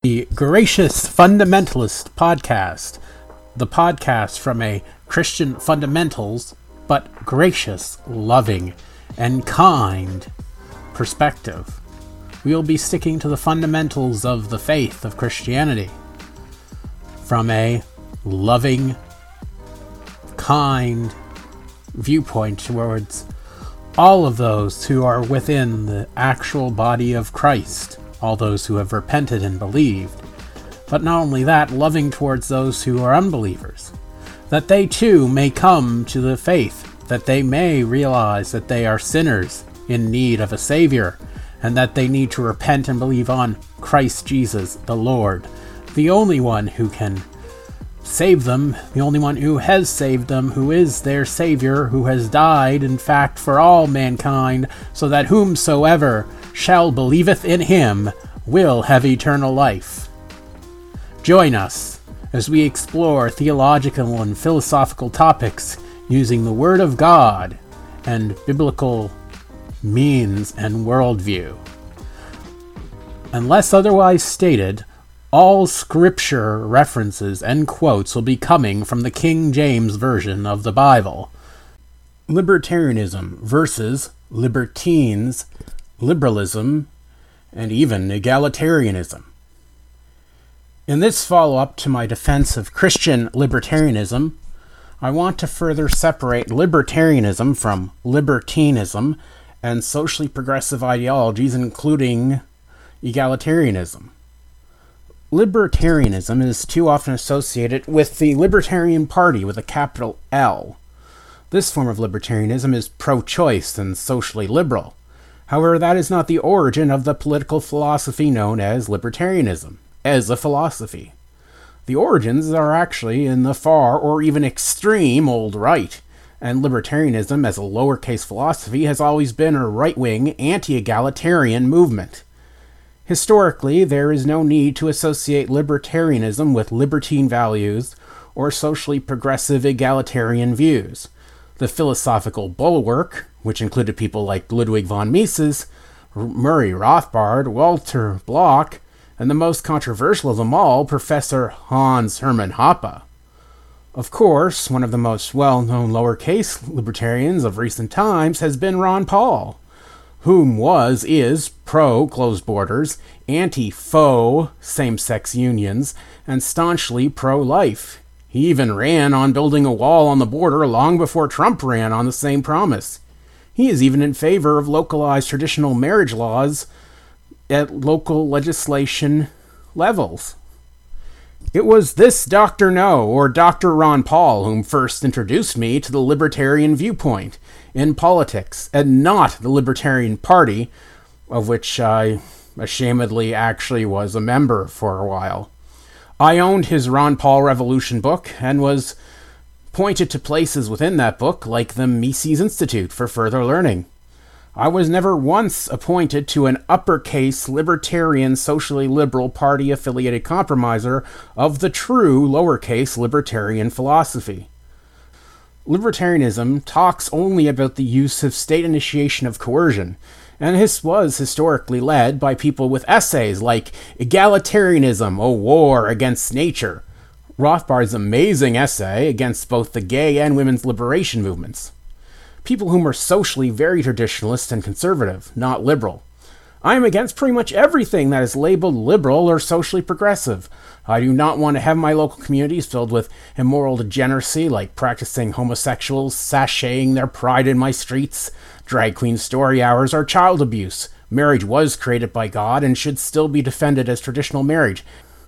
The Gracious Fundamentalist Podcast, the podcast from a Christian fundamentals, but gracious, loving, and kind perspective. We will be sticking to the fundamentals of the faith of Christianity from a loving, kind viewpoint towards all of those who are within the actual body of Christ, all those who have repented and believed. But not only that, loving towards those who are unbelievers, that they too may come to the faith, that they may realize that they are sinners in need of a Savior, and that they need to repent and believe on Christ Jesus the Lord, the only one who can save them, the only one who has saved them, who is their Savior, who has died, in fact, for all mankind, so that whomsoever shall believeth in him will have eternal life. Join us as we explore theological and philosophical topics using the Word of God and biblical means and worldview. Unless otherwise stated, all scripture references and quotes will be coming from the King James Version of the Bible. Libertarianism versus libertines, liberalism, and even egalitarianism. In this follow-up to my defense of Christian libertarianism, I want to further separate libertarianism from libertinism and socially progressive ideologies, including egalitarianism. Libertarianism is too often associated with the Libertarian Party with a capital L. This form of libertarianism is pro-choice and socially liberal. However, that is not the origin of the political philosophy known as libertarianism, as a philosophy. The origins are actually in the far or even extreme old right, and libertarianism as a lowercase philosophy has always been a right-wing, anti-egalitarian movement. Historically, there is no need to associate libertarianism with libertine values or socially progressive egalitarian views. The philosophical bulwark, which included people like Ludwig von Mises, Murray Rothbard, Walter Block, and the most controversial of them all, Professor Hans Hermann Hoppe. Of course, one of the most well-known lowercase libertarians of recent times has been Ron Paul, whom is pro-closed borders, anti-faux same-sex unions, and staunchly pro-life. He even ran on building a wall on the border long before Trump ran on the same promise. He is even in favor of localized traditional marriage laws at local legislation levels. It was this Dr. No, or Dr. Ron Paul, whom first introduced me to the libertarian viewpoint in politics, and not the Libertarian Party, of which I ashamedly actually was a member for a while. I owned his Ron Paul Revolution book, and was pointed to places within that book, like the Mises Institute, for further learning. I was never once appointed to an uppercase libertarian socially liberal party-affiliated compromiser of the true lowercase libertarian philosophy. Libertarianism talks only about the use of state initiation of coercion, and this was historically led by people with essays like Egalitarianism, a War Against Nature, Rothbard's amazing essay against both the gay and women's liberation movements. People whom are socially very traditionalist and conservative, not liberal. I am against pretty much everything that is labeled liberal or socially progressive. I do not want to have my local communities filled with immoral degeneracy like practicing homosexuals, sashaying their pride in my streets, drag queen story hours, or child abuse. Marriage was created by God and should still be defended as traditional marriage.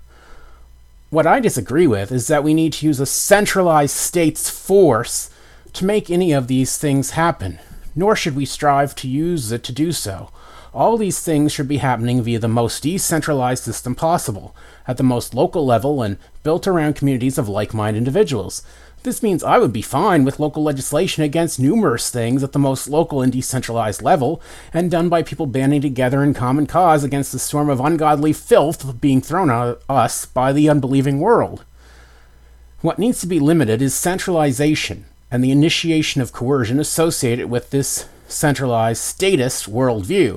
What I disagree with is that we need to use a centralized state's force to make any of these things happen, nor should we strive to use it to do so. All these things should be happening via the most decentralized system possible, at the most local level and built around communities of like-minded individuals. This means I would be fine with local legislation against numerous things at the most local and decentralized level, and done by people banding together in common cause against the storm of ungodly filth being thrown at us by the unbelieving world. What needs to be limited is centralization, and the initiation of coercion associated with this centralized statist worldview.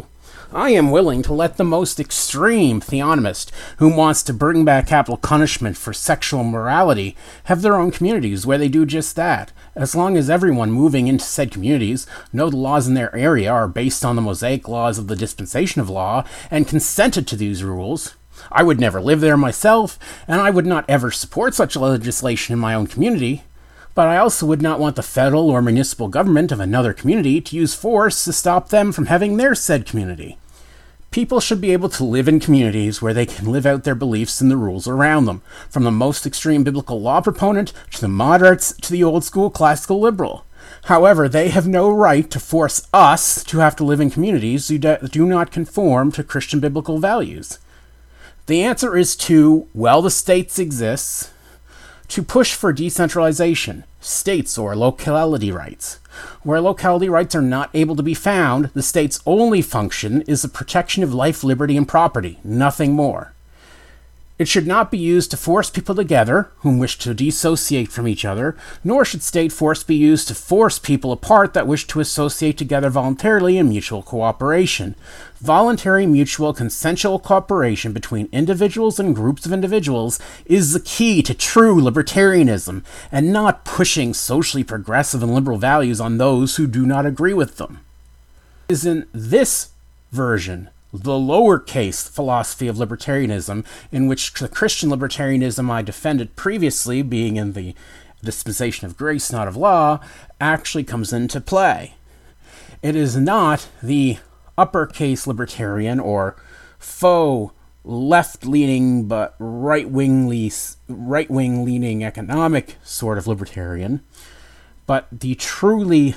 I am willing to let the most extreme theonomist who wants to bring back capital punishment for sexual morality have their own communities where they do just that, as long as everyone moving into said communities know the laws in their area are based on the Mosaic laws of the dispensation of law and consented to these rules. I would never live there myself, and I would not ever support such legislation in my own community, but I also would not want the federal or municipal government of another community to use force to stop them from having their said community. People should be able to live in communities where they can live out their beliefs and the rules around them, from the most extreme biblical law proponent to the moderates to the old school classical liberal. However, they have no right to force us to have to live in communities that do not conform to Christian biblical values. The answer is to, while the states exist, to push for decentralization, states or locality rights. Where locality rights are not able to be found, the state's only function is the protection of life, liberty, and property, nothing more. It should not be used to force people together whom wish to dissociate from each other, nor should state force be used to force people apart that wish to associate together voluntarily in mutual cooperation. Voluntary, mutual, consensual cooperation between individuals and groups of individuals is the key to true libertarianism, and not pushing socially progressive and liberal values on those who do not agree with them. It is in this version, the lowercase philosophy of libertarianism, in which the Christian libertarianism I defended previously, being in the dispensation of grace, not of law, actually comes into play. It is not the uppercase libertarian or faux left-leaning but right-wing leaning economic sort of libertarian, but the truly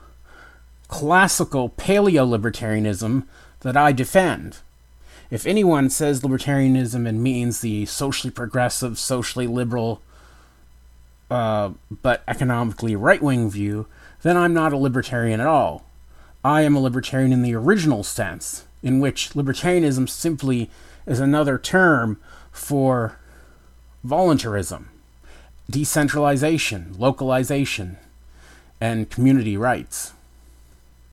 classical paleo-libertarianism that I defend. If anyone says libertarianism and means the socially progressive, socially liberal, but economically right-wing view, then I'm not a libertarian at all. I am a libertarian in the original sense, in which libertarianism simply is another term for voluntarism, decentralization, localization, and community rights.